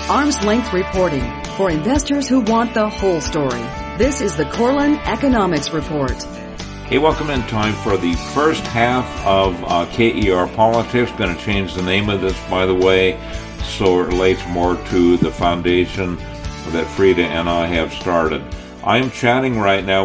arm's length reporting for investors who want the whole story. This is the Korelin Economics Report. Hey, welcome in time for the first half of KER Politics. Going to change the name of this, by the way, so it relates more to the foundation that Frida and I have started. We are chatting right now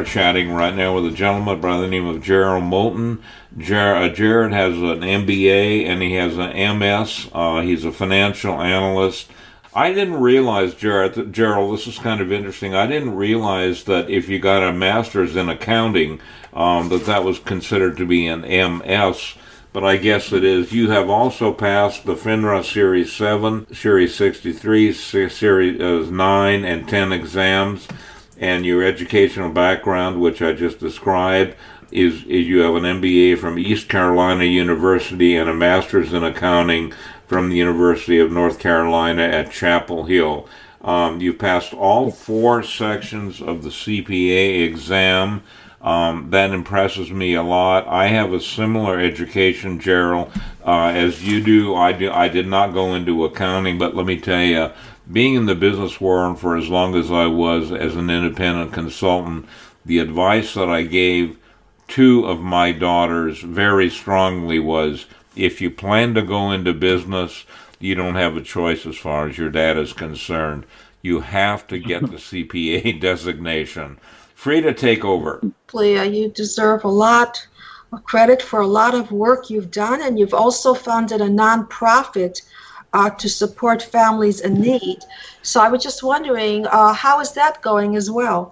with a gentleman by the name of Gerald Moulton. Jared has an MBA and he has an MS. He's a financial analyst. I didn't realize, Gerald, this is kind of interesting. I didn't realize that if you got a master's in accounting, that was considered to be an MS. But I guess it is. You have also passed the FINRA Series 7, Series 63, Series 9, and 10 exams. And your educational background, which I just described, is you have an MBA from East Carolina University and a master's in accounting from the University of North Carolina at Chapel Hill. You've passed all 4 sections of the CPA exam. That impresses me a lot. I have a similar education, Gerald, as you do. I did not go into accounting, but let me tell you, being in the business world for as long as I was as an independent consultant, the advice that I gave 2 of my daughters very strongly was, if you plan to go into business, you don't have a choice as far as your dad is concerned. You have to get the CPA designation. Frida, take over. You deserve a lot of credit for a lot of work you've done, and you've also founded a nonprofit to support families in need. So I was just wondering, how is that going as well?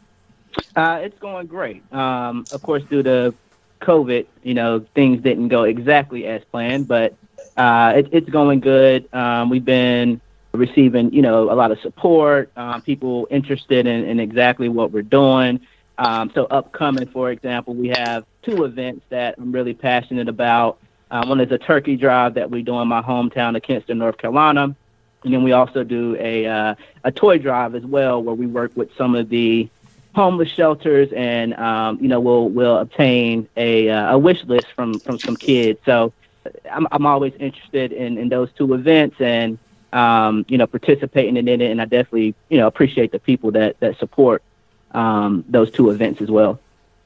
It's going great. Of course, due to COVID, things didn't go exactly as planned, but it's going good. We've been receiving, a lot of support, people interested in exactly what we're doing. So upcoming, for example, we have 2 events that I'm really passionate about. One is a turkey drive that we do in my hometown of Kinston, North Carolina. And then we also do a toy drive as well, where we work with some of the homeless shelters and, we'll obtain a wish list from some kids. So I'm always interested in those 2 events and, participating in it. And I definitely, appreciate the people that support those 2 events as well.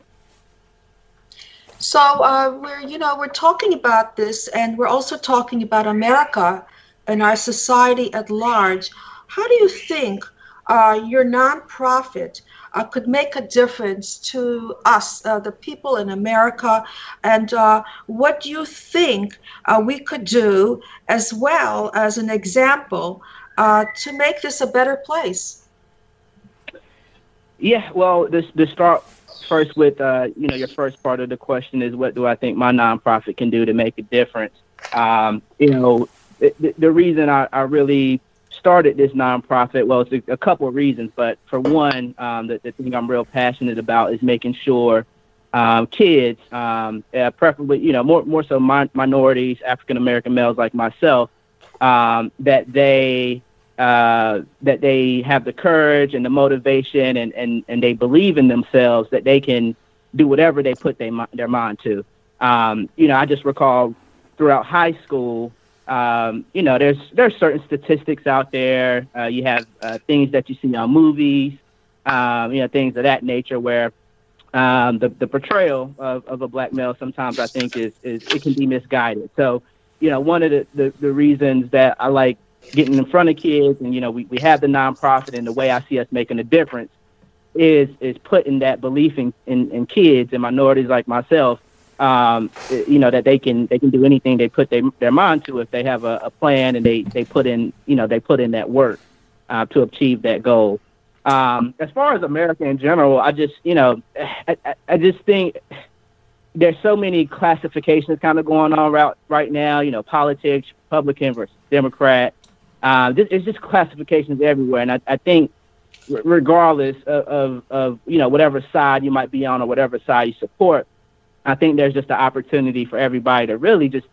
So we're talking about this, and we're also talking about America and our society at large. How do you think your nonprofit could make a difference to us, the people in America, and what do you think we could do as well as an example to make this a better place? Yeah, well, to start first with, your first part of the question is, what do I think my nonprofit can do to make a difference? The reason I really started this nonprofit, well, it's a couple of reasons, but for one, the thing I'm real passionate about is making sure kids, preferably, more so minorities, African-American males like myself, that they have the courage and the motivation and they believe in themselves, that they can do whatever they put their mind to. I just recall throughout high school, there's certain statistics out there. You have things that you see on movies, things of that nature, where the portrayal of a black male sometimes I think is it can be misguided. So, one of the reasons that I like getting in front of kids, and we have the nonprofit, and the way I see us making a difference is putting that belief in kids and minorities like myself, that they can do anything they put their mind to if they have a plan and they put in that work to achieve that goal. As far as America in general, I just think there's so many classifications kind of going on right now. Politics, Republican versus Democrat. It's just classifications everywhere, and I think regardless of whatever side you might be on or whatever side you support, I think there's just an opportunity for everybody to really just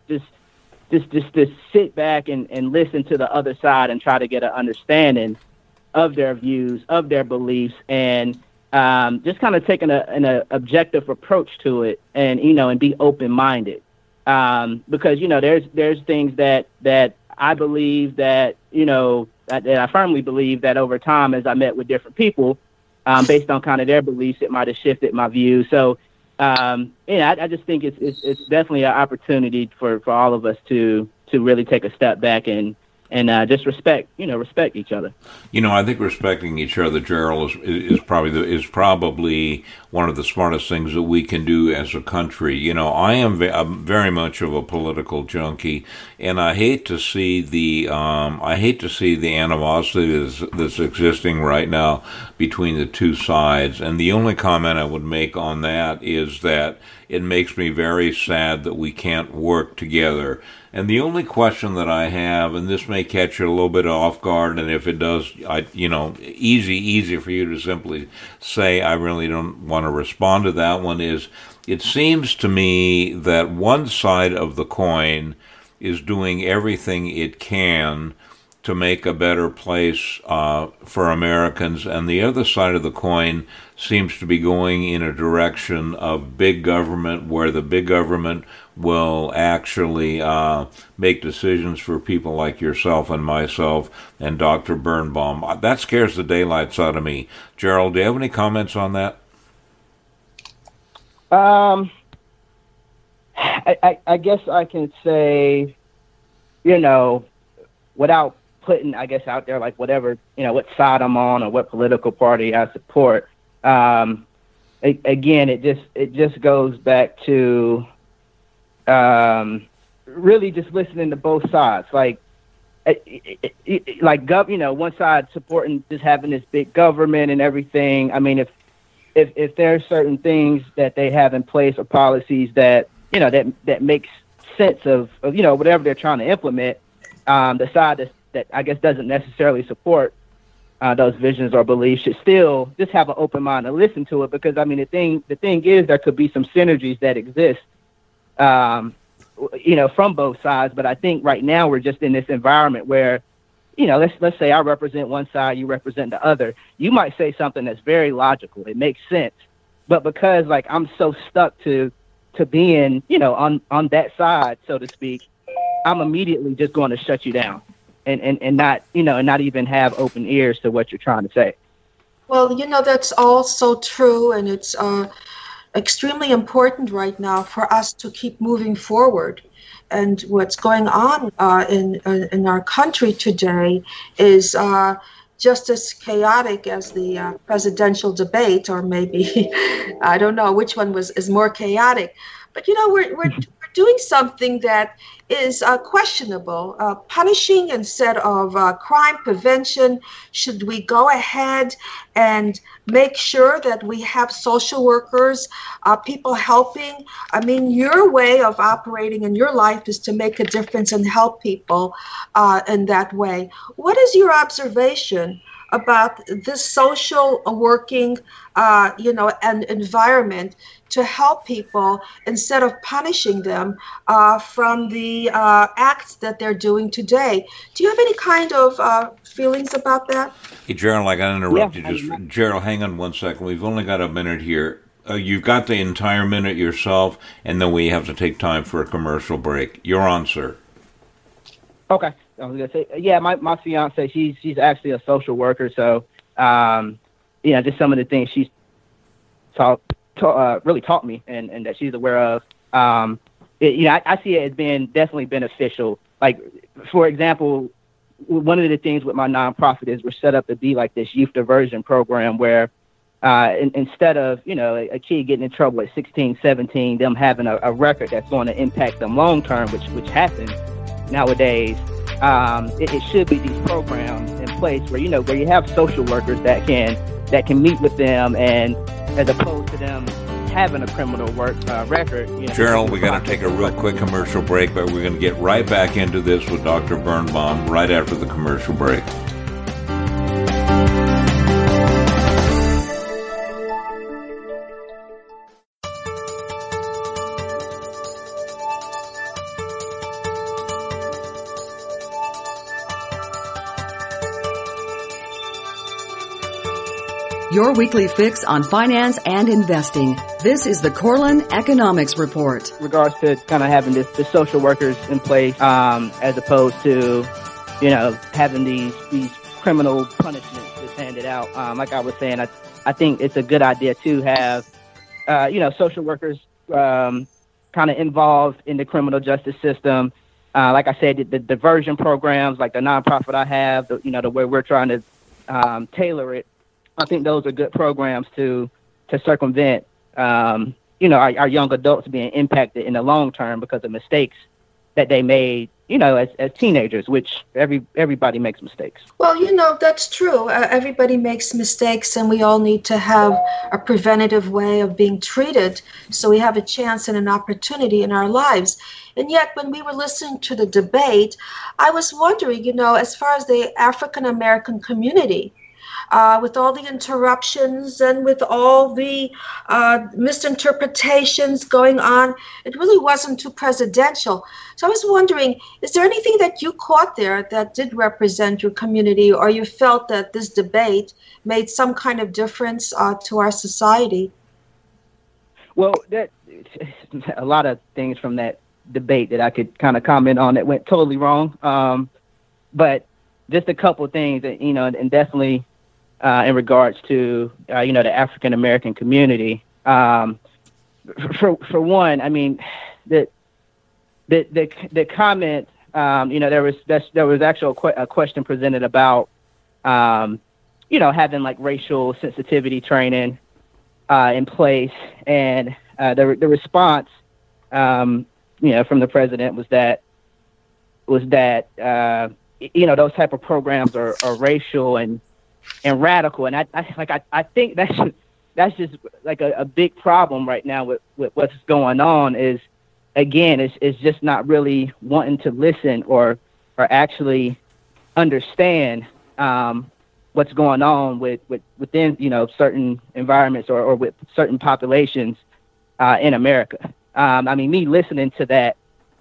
sit back and listen to the other side and try to get an understanding of their views, of their beliefs, and just kind of taking an objective approach to it, and and be open-minded, because there's things that I believe that, that I firmly believe that over time, as I met with different people, based on kind of their beliefs, it might have shifted my view. So, I just think it's definitely an opportunity for all of us to really take a step back and just respect each other. I think respecting each other, Gerald, is probably one of the smartest things that we can do as a country. I'm very much of a political junkie, and I hate to see the animosity that's existing right now between the two sides. And the only comment I would make on that is that it makes me very sad that we can't work together. And the only question that I have, and this may catch you a little bit off guard, and if it does, easy for you to simply say, I really don't want to respond to that one, is it seems to me that one side of the coin is doing everything it can to make a better place for Americans, and the other side of the coin seems to be going in a direction of big government, where the big government will actually make decisions for people like yourself and myself and Dr. Birnbaum. That scares the daylights out of me. Gerald, do you have any comments on that? I guess I can say, without putting, I guess, out there like whatever, what side I'm on or what political party I support. Again, it just goes back to really just listening to both sides. Like one side supporting just having this big government and everything. I mean, if there's certain things that they have in place or policies that that makes sense of whatever they're trying to implement, the side that I guess doesn't necessarily support those visions or beliefs should still just have an open mind and listen to it, because I mean the thing is there could be some synergies that exist from both sides. But I think right now we're just in this environment where let's say I represent one side, you represent the other. You might say something that's very logical, it makes sense, but because like I'm so stuck to being on that side, so to speak, I'm immediately just going to shut you down and not not even have open ears to what you're trying to say. Well, that's all so true, and it's extremely important right now for us to keep moving forward. And what's going on in our country today is just as chaotic as the presidential debate, or maybe I don't know which one is more chaotic. But we're doing something that is questionable. Punishing instead of crime prevention. Should we go ahead and make sure that we have social workers, people helping? I mean, your way of operating in your life is to make a difference and help people in that way. What is your observation about this social working, and environment to help people instead of punishing them from the acts that they're doing today? Do you have any kind of feelings about that? Hey, Gerald, I got to interrupt you. Gerald, hang on one second. We've only got a minute here. You've got the entire minute yourself, and then we have to take time for a commercial break. You're on, sir. Okay. I was gonna say, my fiance, she's actually a social worker, so just some of the things she's really taught me and that she's aware of. I see it as being definitely beneficial. Like, for example, one of the things with my nonprofit is we're set up to be like this youth diversion program where instead of a kid getting in trouble at 16, 17, them having a record that's going to impact them long term, which happens nowadays. It should be these programs in place where where you have social workers that can meet with them, and as opposed to them having a criminal record. Gerald, we got to take a real quick commercial break, but we're going to get right back into this with Dr. Birnbaum right after the commercial break. your weekly fix on finance and investing. This is the Corlin Economics Report. In regards to kind of having the social workers in place, as opposed to, having these criminal punishments that's handed out. Like I was saying, I think it's a good idea to have, social workers kind of involved in the criminal justice system. Like I said, the diversion programs, like the nonprofit I have, the way we're trying to tailor it. I think those are good programs to circumvent, our young adults being impacted in the long term because of mistakes that they made, as teenagers, which everybody makes mistakes. Well, that's true. Everybody makes mistakes, and we all need to have a preventative way of being treated so we have a chance and an opportunity in our lives. And yet, when we were listening to the debate, I was wondering, as far as the African American community, with all the interruptions and with all the misinterpretations going on, it really wasn't too presidential. So I was wondering, is there anything that you caught there that did represent your community, or you felt that this debate made some kind of difference to our society? Well, a lot of things from that debate that I could kind of comment on that went totally wrong. But just a couple of things that, and definitely in regards to, the African American community. For one, I mean, the comment, there was actually a question presented about, having like racial sensitivity training in place, and the response, from the president was that those type of programs are racial and radical, and I think that's just like a big problem right now with what's going on. Is again, it's just not really wanting to listen or actually understand what's going on within certain environments or with certain populations in America. I mean, me listening to that,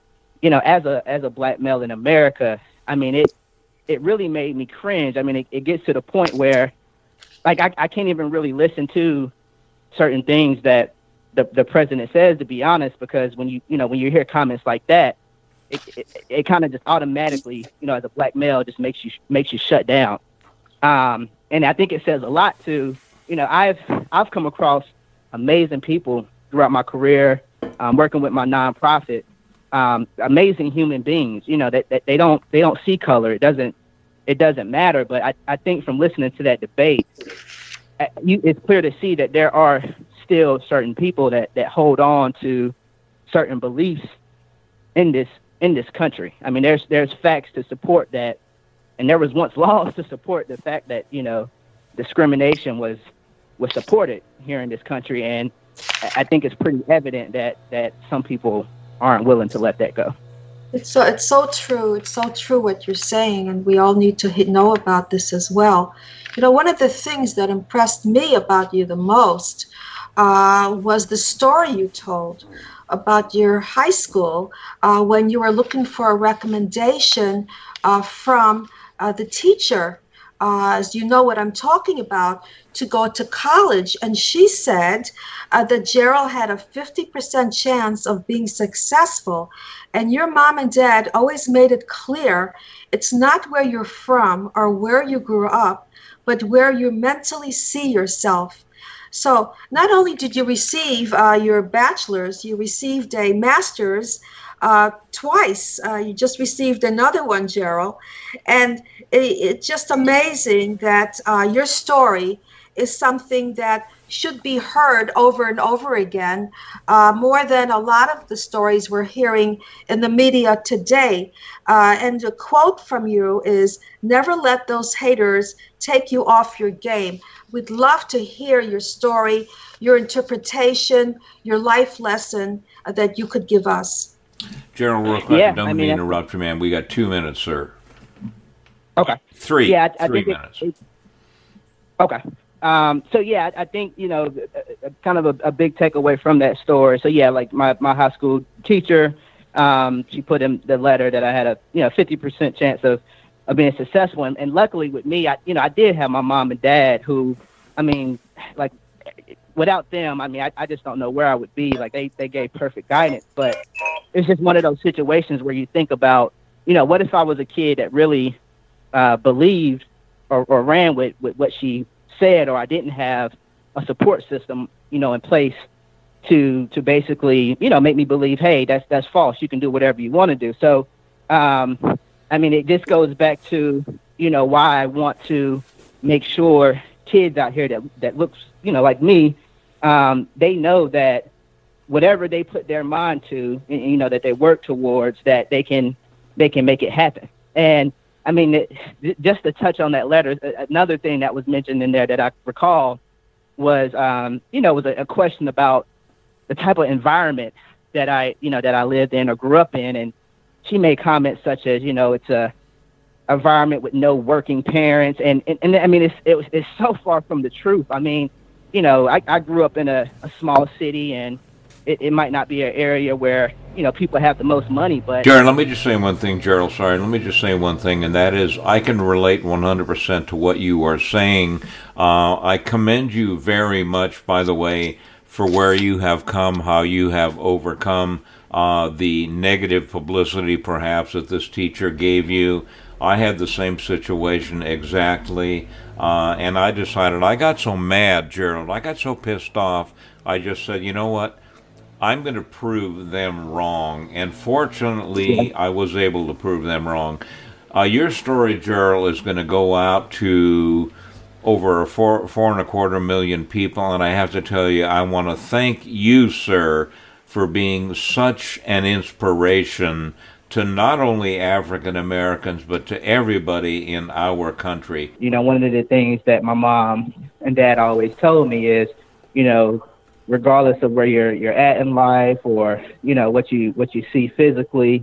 as a black male in America, I mean it really made me cringe. I mean, it gets to the point where, like, I can't even really listen to certain things that the president says, to be honest, because when you hear comments like that, it kind of just automatically, as a black male, just makes you shut down. And I think it says a lot to, I've come across amazing people throughout my career, working with my nonprofit, amazing human beings, that they don't see color. It doesn't matter. But I think from listening to that debate, it's clear to see that there are still certain people that hold on to certain beliefs in this country. I mean, there's facts to support that, and there was once laws to support the fact that discrimination was supported here in this country, and I think it's pretty evident that some people aren't willing to let that go. It's so true. It's so true what you're saying, and we all need to know about this as well. One of the things that impressed me about you the most was the story you told about your high school when you were looking for a recommendation from the teacher, as you know what I'm talking about, to go to college. And she said that Gerald had a 50% chance of being successful. And your mom and dad always made it clear it's not where you're from or where you grew up, but where you mentally see yourself. So not only did you receive your bachelor's, you received a master's twice. You just received another one, Gerald. And it's just amazing that your story is something that should be heard over and over again, more than a lot of the stories we're hearing in the media today. And the quote from you is, "Never let those haters take you off your game." We'd love to hear your story, your interpretation, your life lesson that you could give us. Gerald, real quick, don't mean to interrupt you, man. We got 2 minutes, sir. Okay. Three. Yeah, I 3 think minutes. Okay. So yeah, I think, kind of a big takeaway from that story. So yeah, like my high school teacher, she put in the letter that I had a 50% chance of being successful, and luckily with me, I did have my mom and dad who I mean, like, without them, I mean, I just don't know where I would be. Like, they gave perfect guidance, but it's just one of those situations where you think about, what if I was a kid that really believed or ran with what she said, or I didn't have a support system, in place to basically, make me believe, hey, that's false. You can do whatever you want to do. So, I mean, it just goes back to, why I want to make sure kids out here that looks, like me, they know that whatever they put their mind to, that they work towards, that they can make it happen. And I mean, just to touch on that letter, another thing that was mentioned in there that I recall was, was a question about the type of environment that I lived in or grew up in. And she made comments such as, it's a environment with no working parents. And I mean, it's so far from the truth. I mean, I grew up in a small city, and it might not be an area where, people have the most money, but... Jared, let me just say one thing, Gerald, sorry. Let me just say one thing, and that is I can relate 100% to what you are saying. I commend you very much, by the way, for where you have come, how you have overcome the negative publicity, perhaps, that this teacher gave you. I had the same situation exactly, and I decided, I got so mad, Gerald, I got so pissed off, I just said, you know what, I'm going to prove them wrong, and fortunately, I was able to prove them wrong. Your story, Gerald, is going to go out to over 4.25 million people, and I have to tell you, I want to thank you, sir, for being such an inspiration to not only African Americans, but to everybody in our country. One of the things that my mom and dad always told me is, regardless of where you're at in life or, what you see physically,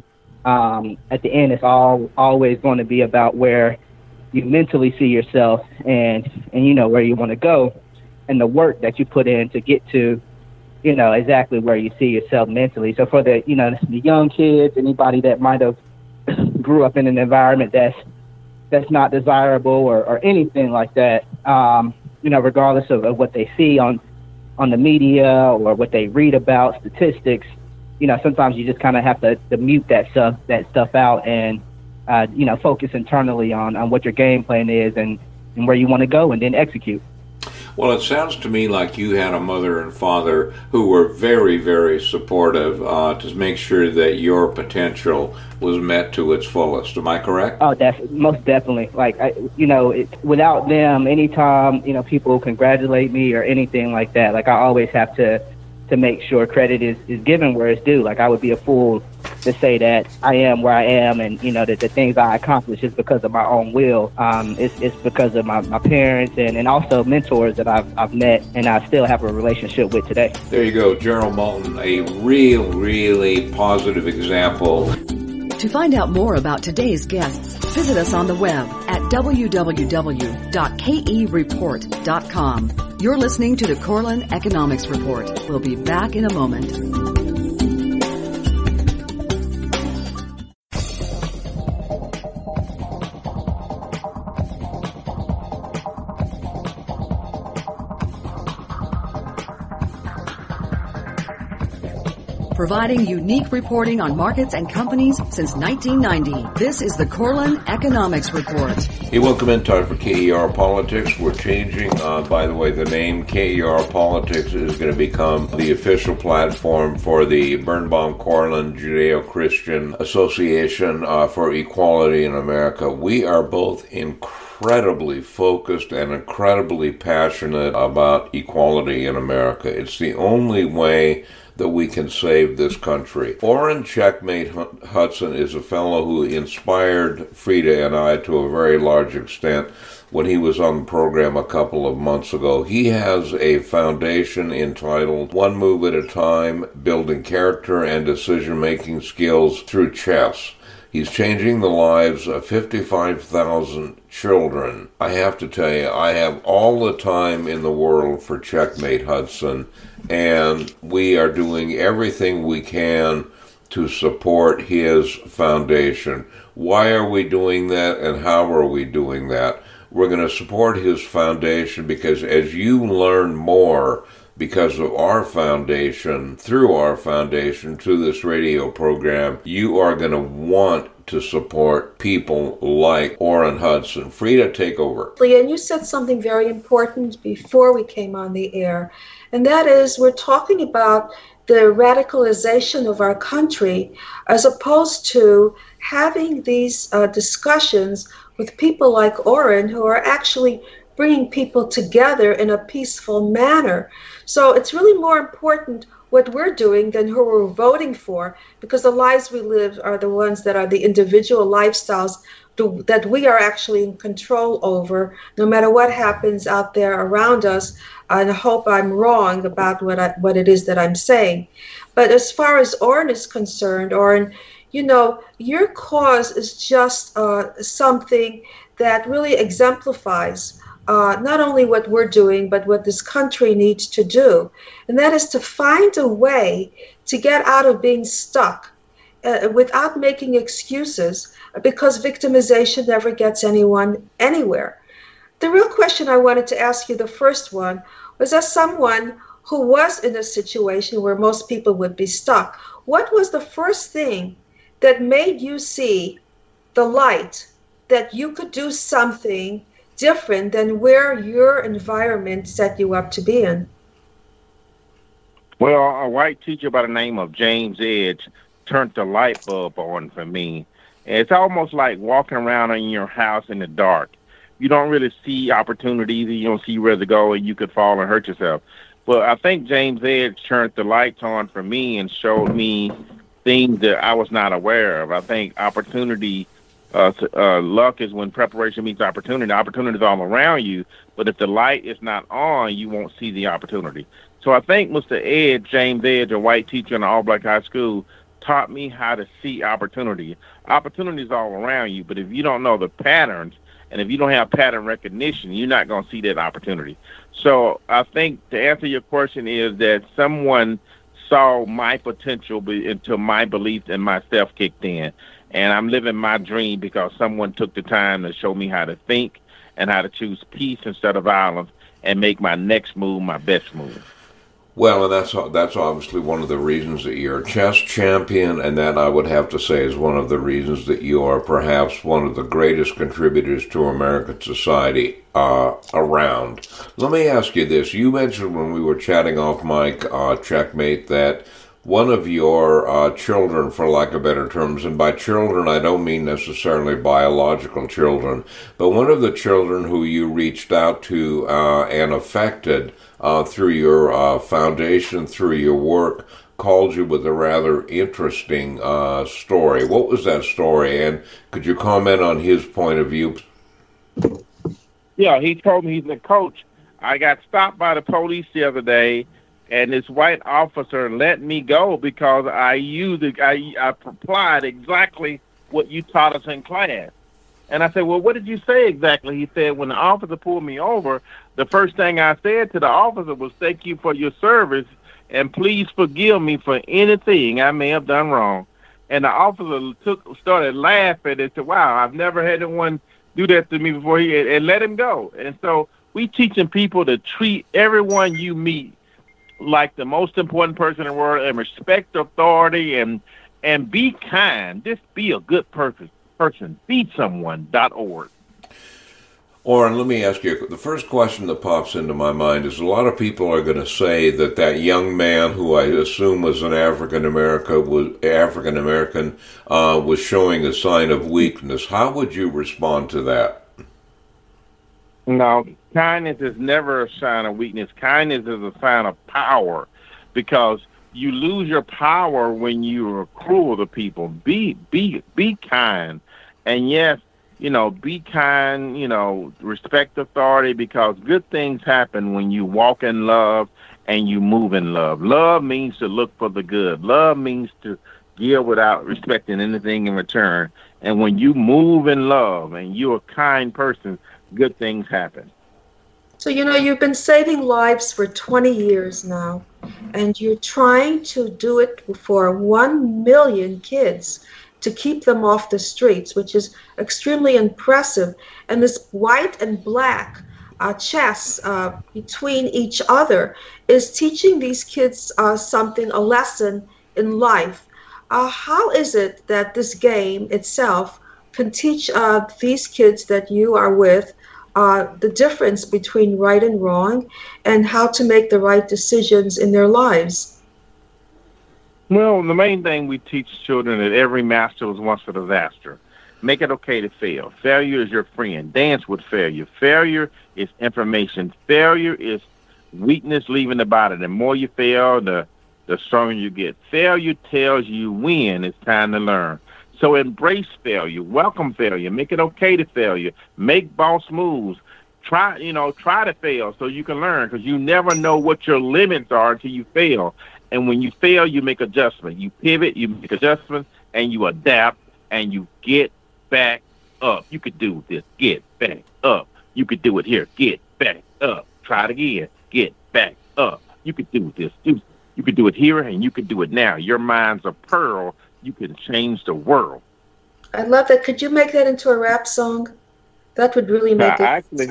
at the end, it's always going to be about where you mentally see yourself and where you want to go, and the work that you put in to get to, exactly where you see yourself mentally. So for the young kids, anybody that might have grew up in an environment that's not desirable or anything like that, regardless of what they see on the media or what they read about, statistics, sometimes you just kind of have to mute that stuff out and, focus internally on what your game plan is and where you want to go, and then execute. Well, it sounds to me like you had a mother and father who were very, very supportive to make sure that your potential was met to its fullest. Am I correct? Oh, that's most definitely. Like, without them, anytime, people congratulate me or anything like that, like, I always have to make sure credit is given where it's due. Like, I would be a fool to say that I am where I am and, that the things I accomplish is because of my own will. It's because of my parents and also mentors that I've met and I still have a relationship with today. There you go, Gerald Moulton, a really positive example. To find out more about today's guests, visit us on the web at www.kereport.com. You're listening to the Corlin Economics Report. We'll be back in a moment. Providing unique reporting on markets and companies since 1990. This is the Corlin Economics Report. Hey, welcome in. Time for KER Politics. We're changing, by the way, the name KER Politics is going to become the official platform for the Birnbaum-Corlin Judeo-Christian Association for Equality in America. We are both incredibly focused and incredibly passionate about equality in America. It's the only way that we can save this country. Orrin Checkmate Hudson is a fellow who inspired Frida and I to a very large extent when he was on the program a couple of months ago. He has a foundation entitled One Move at a Time, Building Character and Decision-Making Skills Through Chess. He's changing the lives of 55,000 children. I have to tell you, I have all the time in the world for Checkmate Hudson, and we are doing everything we can to support his foundation. Why are we doing that, and how are we doing that? we're going to support his foundation because as you learn more because of our foundation, through this radio program, you are going to want to support people like Orrin Hudson. Frida, take over. And you said something very important before we came on the air, and that is we're talking about the radicalization of our country as opposed to having these discussions with people like Orrin who are actually bringing people together in a peaceful manner. So it's really more important what we're doing than who we're voting for, because the lives we live are the ones that are the individual lifestyles that we are actually in control over, no matter what happens out there around us. And I hope I'm wrong about what it is that I'm saying. But as far as Orrin is concerned, Orrin, you know, your cause is just something that really exemplifies not only what we're doing, but what this country needs to do. And that is to find a way to get out of being stuck without making excuses, because victimization never gets anyone anywhere. The real question I wanted to ask you, the first one, was as someone who was in a situation where most people would be stuck, what was the first thing that made you see the light that you could do something different than where your environment set you up to be in? Well, a white teacher by the name of James Edge turned the light bulb on for me. It's almost like walking around in your house in the dark. You don't really see opportunities, you don't see where to go, and you could fall and hurt yourself. But I think James Edge turned the lights on for me and showed me things that I was not aware of. I think opportunity, luck is when preparation meets opportunity. Opportunity is all around you, but if the light is not on, you won't see the opportunity. So I think Mr. Edge, James Edge, a white teacher in an all-black high school, taught me how to see opportunity. Opportunity is all around you, but if you don't know the patterns, and if you don't have pattern recognition, you're not going to see that opportunity. So I think to answer your question is that someone saw my potential until my belief in myself kicked in. And I'm living my dream because someone took the time to show me how to think and how to choose peace instead of violence and make my next move my best move. Well, and that's obviously one of the reasons that you're a chess champion, and that I would have to say is one of the reasons that you are perhaps one of the greatest contributors to American society around. Let me ask you this. You mentioned when we were chatting off mic, Checkmate, that one of your children, for lack of better terms, and by children I don't mean necessarily biological children, but one of the children who you reached out to and affected through your foundation, through your work, called you with a rather interesting story. What was that story, and could you comment on his point of view? Yeah, he told me he's a coach. I got stopped by the police the other day, and this white officer let me go because I applied exactly what you taught us in class. And I said, well, what did you say exactly? He said, when the officer pulled me over, the first thing I said to the officer was, thank you for your service, and please forgive me for anything I may have done wrong. And the officer started laughing and said, wow, I've never had anyone do that to me before, and let him go. And so we teaching people to treat everyone you meet like the most important person in the world and respect authority and be kind. Just be a good person. Feedsomeone.org. Orrin, let me ask you, the first question that pops into my mind is a lot of people are going to say that young man, who I assume was an African American, was showing a sign of weakness. How would you respond to that? No, kindness is never a sign of weakness. Kindness is a sign of power, because you lose your power when you are cruel to people. Be kind. And yes, be kind, respect authority, because good things happen when you walk in love and you move in love. Love means to look for the good. Love means to give without expecting anything in return. And when you move in love and you're a kind person, good things happen. So, you've been saving lives for 20 years now, and you're trying to do it for 1 million kids to keep them off the streets, which is extremely impressive. And this white and black chess between each other is teaching these kids something, a lesson in life. How is it that this game itself can teach these kids that you are with the difference between right and wrong and how to make the right decisions in their lives? Well, the main thing we teach children that every master was once a disaster. Make it okay to fail. Failure is your friend. Dance with failure. Failure is information. Failure is weakness leaving the body. The more you fail, the stronger you get. Failure tells you when it's time to learn. So embrace failure. Welcome failure. Make it okay to failure. Make boss moves. Try to fail so you can learn, because you never know what your limits are until you fail. And when you fail, you make adjustments. You pivot, you make adjustments, and you adapt, and you get back up. You could do this. Get back up. You could do it here. Get back up. Try it again. Get back up. You could do this. You could do it here, and you could do it now. Your mind's a pearl. You can change the world. I love that. Could you make that into a rap song? That would really make it.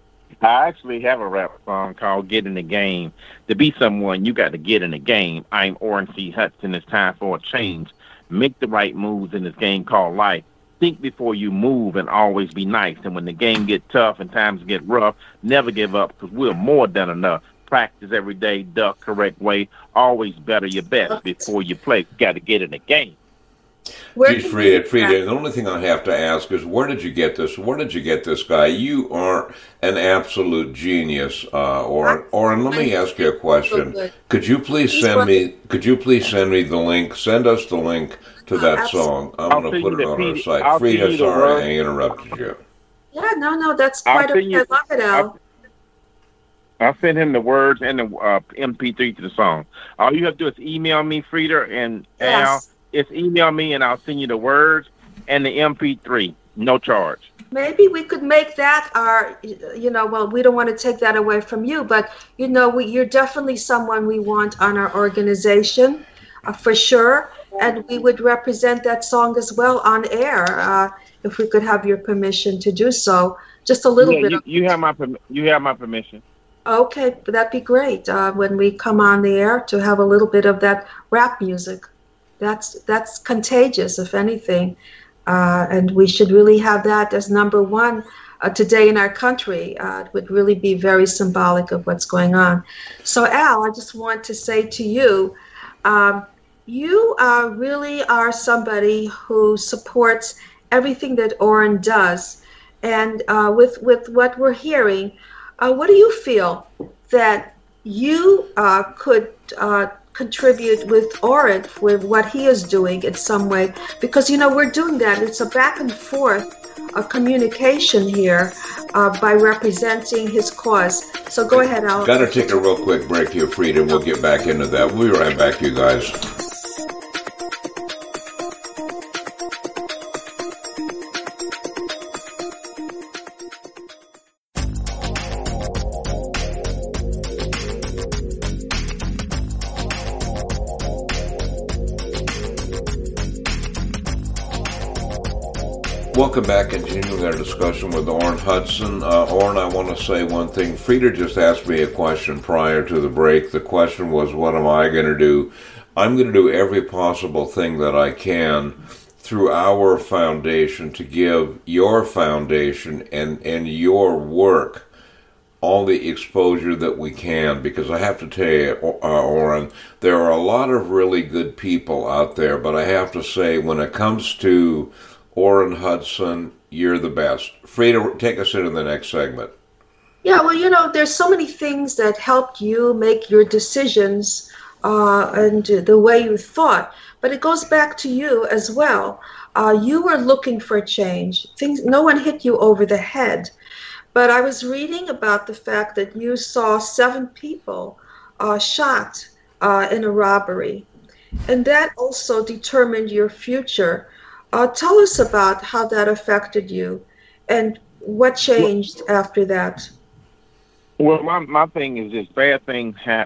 I actually have a rap song called Get in the Game. To be someone, you got to get in the game. I'm Orrin C. Hudson. It's time for a change. Make the right moves in this game called life. Think before you move and always be nice. And when the game get tough and times get rough, never give up, because we're more than enough. Practice every day, duck correct way. Always better your best before you play. You got to get in the game. Geez, Frida, the only thing I have to ask is, where did you get this? Where did you get this guy? You are an absolute genius, Orrin. Let me ask you a question. Could you please send me the link? Send us the link to that song. I'm going to put it on our site. Frida, sorry I interrupted you. Yeah, no, that's quite okay. I love it, Al. I'll send him the words and the MP3 to the song. All you have to do is email me, Frida and Al. It's email me and I'll send you the words and the MP3, no charge. Maybe we could make that our, well, we don't want to take that away from you, but, you're definitely someone we want on our organization, for sure. And we would represent that song as well on air, if we could have your permission to do so. Just a little bit. You have my permission. Okay, that'd be great. When we come on the air, to have a little bit of that rap music. That's contagious, if anything, and we should really have that as number one today in our country. It would really be very symbolic of what's going on. So, Al, I just want to say to you, you really are somebody who supports everything that Orrin does, and with what we're hearing, what do you feel that you could contribute with Orrin, with what he is doing in some way? Because we're doing that. It's a back and forth communication here by representing his cause. So go ahead, Al. Got to take a real quick break here, Frida. We'll get back into that. We'll be right back, you guys. Welcome back, continuing our discussion with Orrin Hudson. Orrin, I want to say one thing. Frida just asked me a question prior to the break. The question was, what am I going to do? I'm going to do every possible thing that I can through our foundation to give your foundation and your work all the exposure that we can, because I have to tell you, Orrin, there are a lot of really good people out there, but I have to say, when it comes to Orrin Hudson, you're the best. Frida, take us into the next segment. Yeah, well, there's so many things that helped you make your decisions and the way you thought, but it goes back to you as well. You were looking for change. No one hit you over the head, but I was reading about the fact that you saw 7 people shot in a robbery, and that also determined your future. Tell us about how that affected you and what changed after that. Well, my thing is this: bad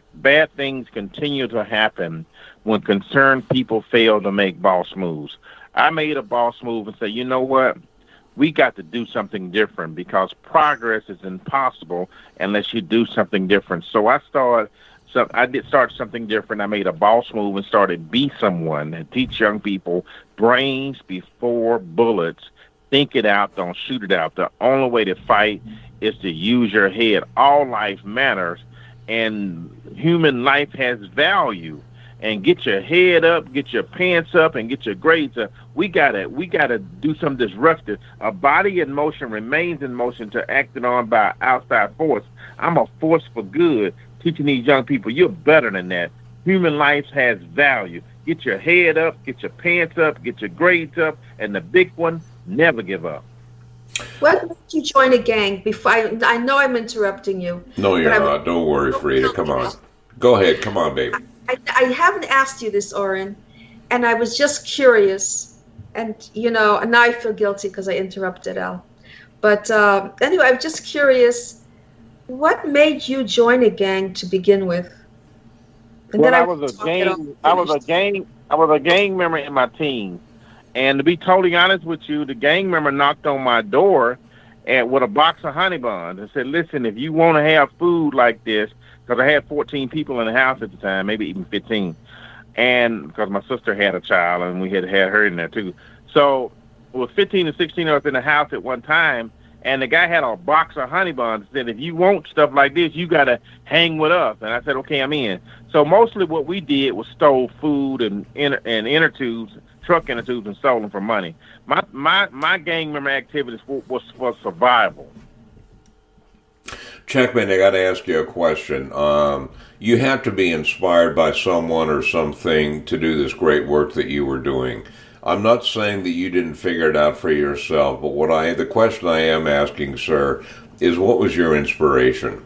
things continue to happen when concerned people fail to make boss moves. I made a boss move and said, you know what? We got to do something different because progress is impossible unless you do something different. So I did start something different. I made a boss move and started Be Someone and teach young people brains before bullets. Think it out, don't shoot it out. The only way to fight is to use your head. All life matters, and human life has value. And get your head up, get your pants up, and get your grades up. We gotta do something disruptive. A body in motion remains in motion to acted on by outside force. I'm a force for good, teaching these young people you're better than that. Human life has value. Get your head up, get your pants up, get your grades up, and the big one, never give up. What made you join a gang? Before I know I'm interrupting you. No, you're not. Don't worry, Frida. Come on. Go ahead. Come on, baby. I haven't asked you this, Orrin, and I was just curious, and now I feel guilty because I interrupted Al. But anyway, I'm just curious, what made you join a gang to begin with? And well, I was a gang member in my teens, and to be totally honest with you, the gang member knocked on my door with a box of honey buns and said, "Listen, if you want to have food like this." Because I had 14 people in the house at the time, maybe even 15. And because my sister had a child and we had her in there too. So with 15 and 16 of us in the house at one time, and the guy had a box of honey buns and said, if you want stuff like this, you got to hang with us. And I said, okay, I'm in. So mostly what we did was stole food and inner tubes, truck inner tubes, and sold them for money. My gang member activities was for survival. Checkmate, I got to ask you a question. You had to be inspired by someone or something to do this great work that you were doing. I'm not saying that you didn't figure it out for yourself, but the question I am asking, sir, is what was your inspiration?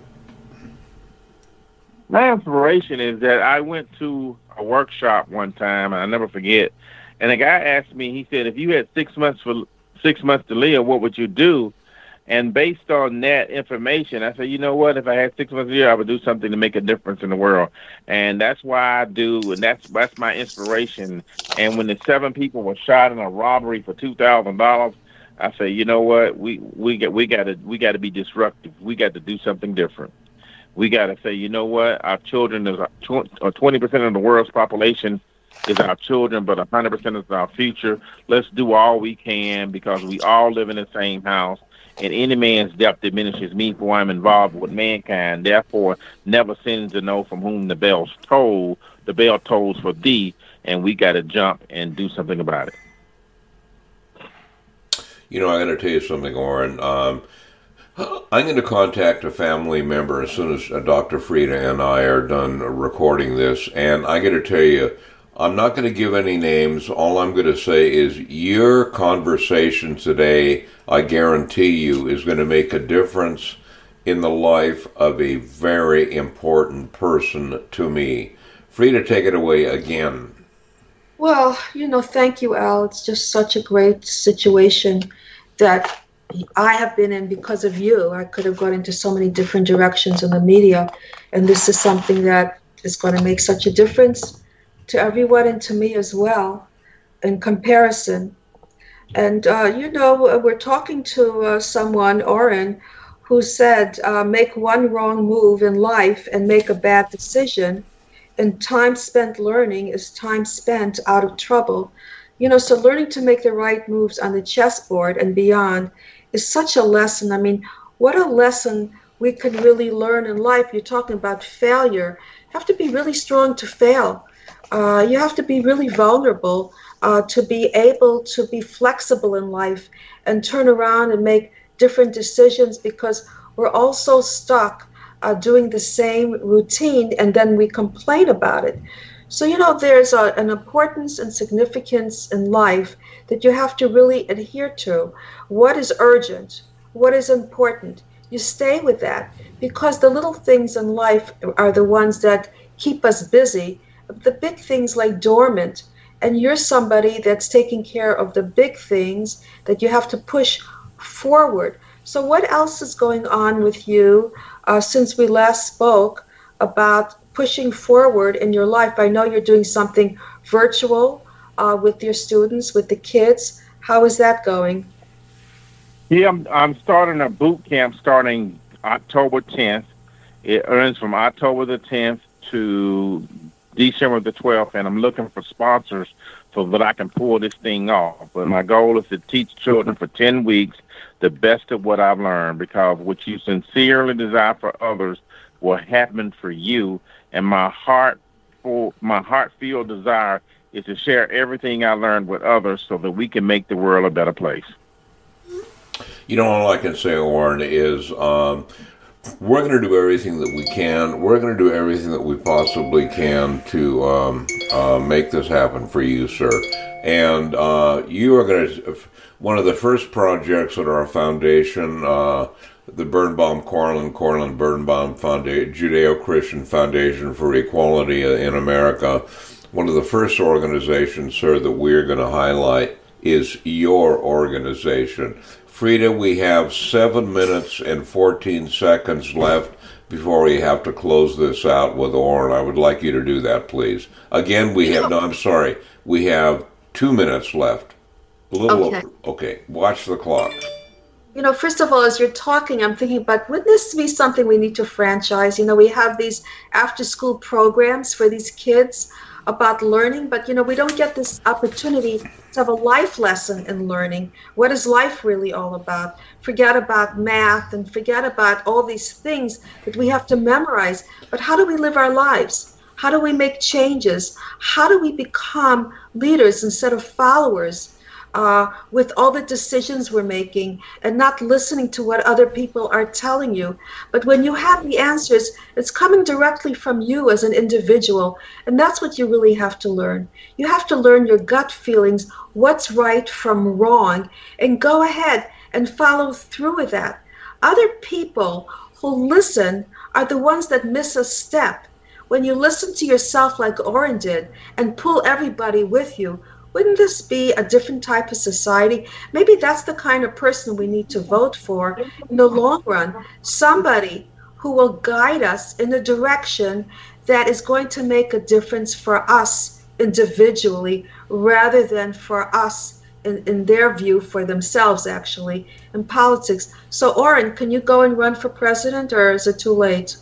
My inspiration is that I went to a workshop one time, and I'll never forget, and a guy asked me, he said, if you had 6 months to live, what would you do? And based on that information, I said, you know what? If I had 6 months a year, I would do something to make a difference in the world. And that's why I do, and that's my inspiration. And when the 7 people were shot in a robbery for $2,000, I say, you know what? We got to be disruptive. We got to do something different. We got to say, you know what? Our children is 20% of the world's population is our children, but 100% is our future. Let's do all we can because we all live in the same house. And any man's death diminishes me, for I am involved with mankind. Therefore, never sins to know from whom the bell tolls. The bell tolls for thee, and we got to jump and do something about it. I got to tell you something, Orrin. I'm going to contact a family member as soon as Dr. Frida and I are done recording this, and I got to tell you, I'm not going to give any names. All I'm going to say is your conversation today, I guarantee you, is going to make a difference in the life of a very important person to me. Frida, take it away again. Well, thank you, Al. It's just such a great situation that I have been in because of you. I could have gone into so many different directions in the media, and this is something that is going to make such a difference to everyone and to me as well in comparison. And, we're talking to someone, Orrin, who said, make one wrong move in life and make a bad decision, and time spent learning is time spent out of trouble. So learning to make the right moves on the chessboard and beyond is such a lesson. I mean, what a lesson we can really learn in life. You're talking about failure. You have to be really strong to fail. You have to be really vulnerable to be able to be flexible in life and turn around and make different decisions, because we're all so stuck doing the same routine, and then we complain about it. So, there's an importance and significance in life that you have to really adhere to. What is urgent? What is important? You stay with that, because the little things in life are the ones that keep us busy. The big things lie dormant, and you're somebody that's taking care of the big things that you have to push forward. So what else is going on with you since we last spoke about pushing forward in your life? I know you're doing something virtual with your students, with the kids? How is that going? Yeah, I'm starting a boot camp starting October 10th. It runs from October the 10th to December the 12th, and I'm looking for sponsors so that I can pull this thing off. But my goal is to teach children for 10 weeks the best of what I've learned, because what you sincerely desire for others will happen for you. And my heartfelt desire is to share everything I learned with others so that we can make the world a better place. You know, all I can say, Orrin, is we're going to do everything that we can. We're going to do everything that we possibly can to make this happen for you, sir. And you are going to, one of the first projects at our foundation, the Birnbaum Corlin Birnbaum Foundation, Judeo-Christian Foundation for Equality in America, one of the first organizations, sir, that we're going to highlight is your organization. Frida, we have 7 minutes and 14 seconds left before we have to close this out with Orrin. I would like you to do that, please. Again, we have 2 minutes left. A little okay. Over. Okay, watch the clock. You know, first of all, as you're talking, I'm thinking about, wouldn't this be something we need to franchise? You know, we have these after-school programs for these kids about learning, but, you know, we don't get this opportunity to have a life lesson in learning. What is life really all about? Forget about math and forget about all these things that we have to memorize. But how do we live our lives? How do we make changes? How do we become leaders instead of followers? With all the decisions we're making and not listening to what other people are telling you. But when you have the answers, it's coming directly from you as an individual. And that's what you really have to learn. You have to learn your gut feelings, what's right from wrong, and go ahead and follow through with that. Other people who listen are the ones that miss a step. When you listen to yourself like Orrin did and pull everybody with you, wouldn't this be a different type of society? Maybe that's the kind of person we need to vote for in the long run. Somebody who will guide us in a direction that is going to make a difference for us individually rather than for us in their view for themselves, actually, in politics. So, Orrin, can you go and run for president, or is it too late?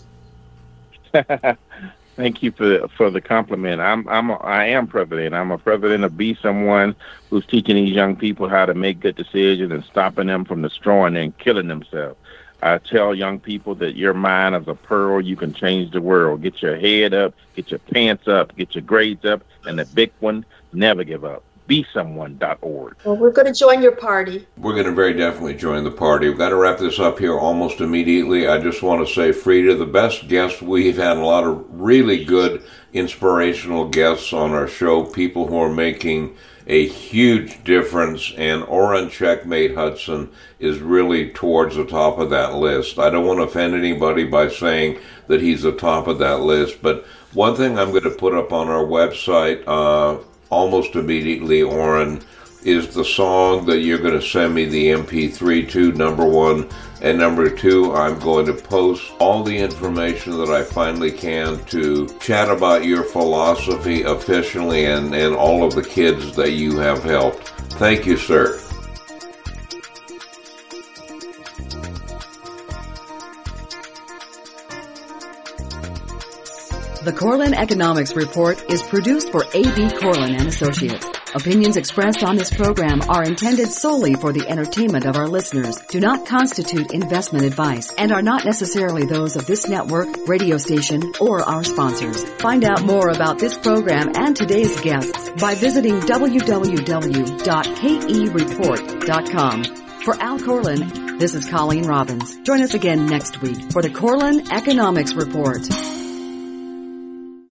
Thank you for the compliment. I am president. I'm a president of Be Someone, who's teaching these young people how to make good decisions and stopping them from destroying and killing themselves. I tell young people that your mind is a pearl. You can change the world. Get your head up, get your pants up, get your grades up, and the big one, never give up. BeSomeone.org. Well, we're going to join your party. We're going to very definitely join the party. We've got to wrap this up here almost immediately. I just want to say, Frida, the best guest. We've had a lot of really good, inspirational guests on our show, people who are making a huge difference, and Orrin Checkmate Hudson is really towards the top of that list. I don't want to offend anybody by saying that he's the top of that list, but one thing I'm going to put up on our website almost immediately, Orrin, is the song that you're going to send me the MP3 to, number one. And number two, I'm going to post all the information that I finally can to chat about your philosophy officially and all of the kids that you have helped. Thank you, sir. The Corlin Economics Report is produced for A.B. Corlin and Associates. Opinions expressed on this program are intended solely for the entertainment of our listeners, do not constitute investment advice, and are not necessarily those of this network, radio station, or our sponsors. Find out more about this program and today's guests by visiting www.kereport.com. For Al Corlin, this is Colleen Robbins. Join us again next week for the Corlin Economics Report.